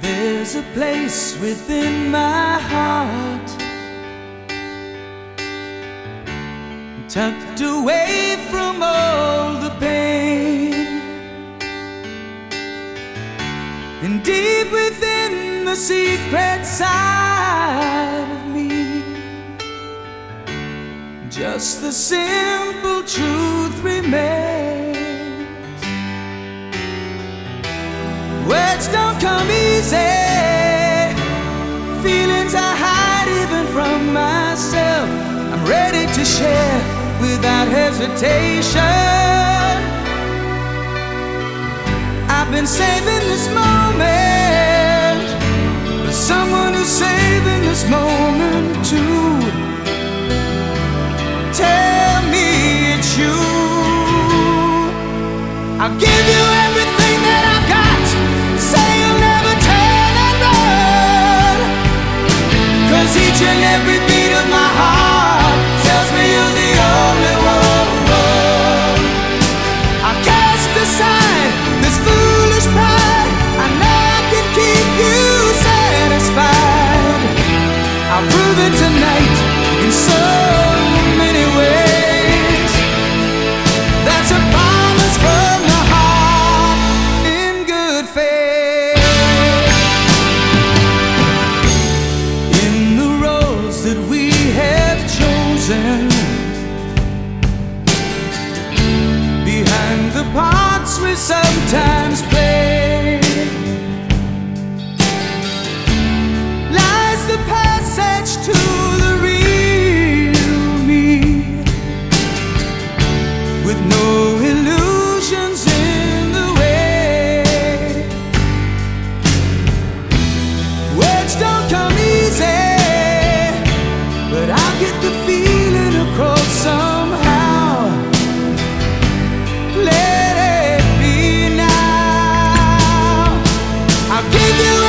There's a place within my heart, tucked away from all the pain, and deep within the secret side of me, just the simple truth remains. Words don't come easy, feelings I hide even from myself. I'm ready to share without hesitation. I've been saving this moment for someone who's saving this moment too. Tell me it's you. I'll give you everything that I've got. Say you'll never turn and run, 'cause each and every beat of my heart tells me you're the only one. I cast aside this foolish pride. I know I can keep you satisfied. I'll prove it tonight in so many ways. That's a promise from the heart in good faith. In the roads that we have chosen, behind the parts we sometimes play, lies the passage to the real me, with no illusions in the way. Words don't come easy, but I'll get the feeling across somehow. Let it be now. I'll give you